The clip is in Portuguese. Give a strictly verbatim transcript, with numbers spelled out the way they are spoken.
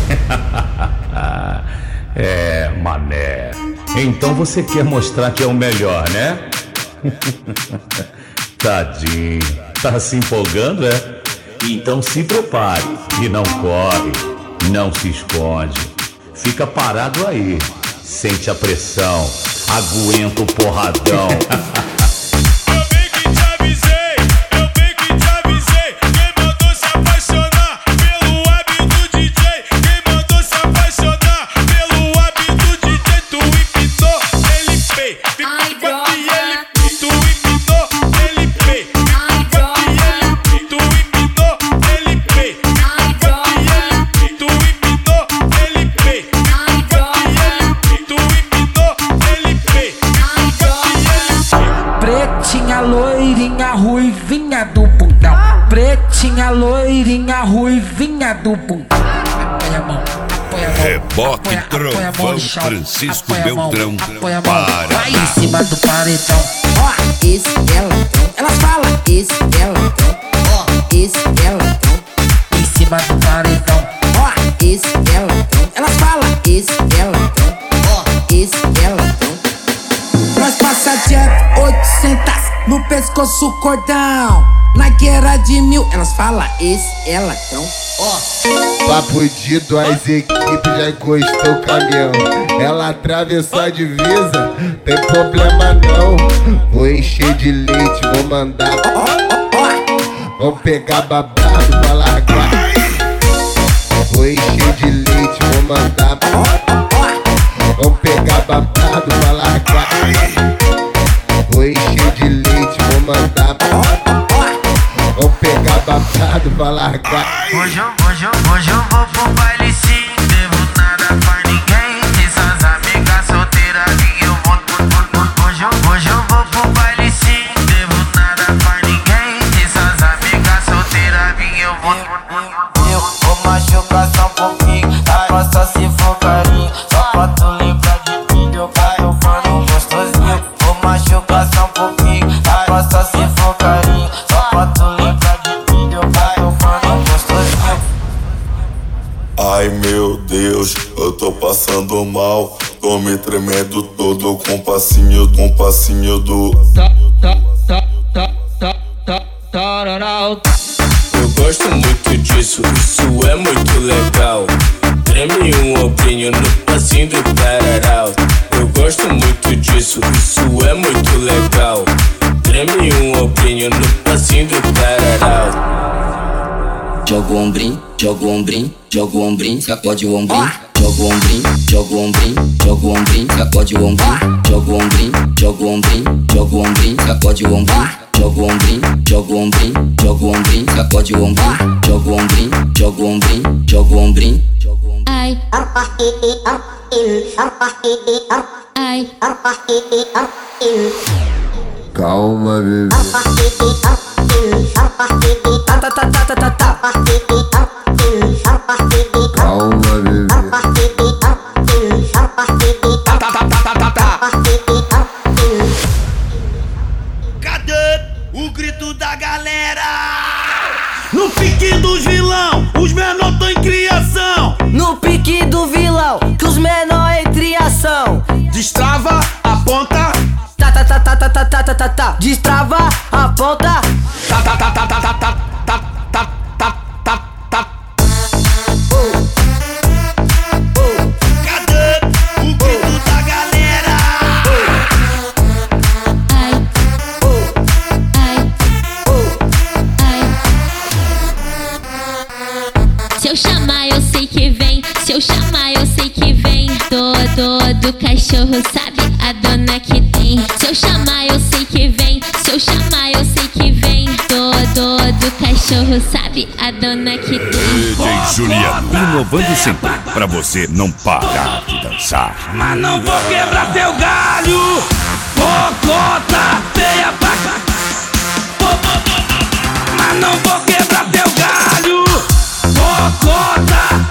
É, mané. Então você quer mostrar que é o melhor, né? Tadinho. Tá se empolgando, é? Então se prepare e não corre, não se esconde. Fica parado aí. Sente a pressão. Aguenta o porradão. Pretinha, loirinha, ruivinha do bundão. Pretinha, loirinha, ruivinha do bundão. Apoia a mão, apoia a mão. Reboque Trovão, Francisco Beltrão. Para. Vai em cima do paredão. Ó, esse ela tão. Elas falam, esse ela tão. Ó, esse ela tão. Em cima do paredão. Ó, esse ela tão. Elas falam, esse ela tão. Ó, esse ela tão. Nós passa direto oitocentos no pescoço cordão. Na guerra de mil, elas falam, esse ela tão. Ó. Papo de duas equipes, já encostou o caminhão. Ela atravessou a divisa, tem problema não. Vou encher de leite, vou mandar. Vou pegar babado pra largar. Vou encher de leite, vou mandar. Vou pegar babado pra largar. Vou encher de leite, vou mandar. Vou pegar babado pra largar. Hoje eu, hoje eu, hoje eu vou pro baile sim. Devo nada pra ninguém. Essas amigas solteiras e eu vou. Hoje eu, hoje eu vou pro baile sim. Devo nada pra ninguém. Essas amigas solteiras e eu vou. Eu vou machucar só um pouquinho. Agora só se for carinho. Só pra tu lembrar de mim. Meu pai, eu mano gostosinho. Vou machucar só um pouquinho. Agora só se for carinho. Só pra tu lembrar de mim. Meu pai, eu mano gostosinho. Ai meu Deus, eu tô passando mal. Tô me tremendo todo com passinho, com passinho do. Eu gosto muito disso, isso é muito legal. Treme um ombrinho no passinho do tararau. Eu gosto muito disso, isso é muito legal. Treme um ombrinho no passinho do tararau. Joga o ombrinho, joga o ombrinho, joga o ombrinho, sacode o ombrinho. Joga o ombrinho, joga o ombrinho, joga o ombrinho, sacode o ombrinho. Joga o ombrinho, joga o ombrinho, joga o ombrinho, sacode o ombrinho. Joga o ombrinho, joga o ombrinho, joga o ombrinho, sacode o ombrinho. Joga o ombrinho, joga o ombrinho, joga o ombrinho. Ai, ai, Calma, bebê. Tá, tá, tá, tá, tá, tá, tá. Calma, bebê. Tá, tá, tá, tá, tá, tá, tá. Cadê o grito da galera? No pique dos vilão, os menor tão em criação. No pique do vilão, que os menor entre ação. Destrava, aponta. Tá, tá, tá, tá, tá, tá, tá, tá, tá, tá. Destrava, aponta. Tá, tá, tá, tá, tá, tá, tá, tá, tá, tá, tá, tá. Cadê o grito da galera? ai, ai, ai. Se eu chamar, eu sei que vem. Se eu chamar, eu sei que vem. Todo do cachorro sabe a dona que tem. Se eu chamar, eu sei que vem. Se eu chamar, eu sei que vem. Todo do cachorro sabe a dona que tem. D J Juliano, inovando sempre, pra você não parar de dançar. Mas não vou quebrar teu galho. Cocota feia pra cá. Mas não vou quebrar teu galho. Cocota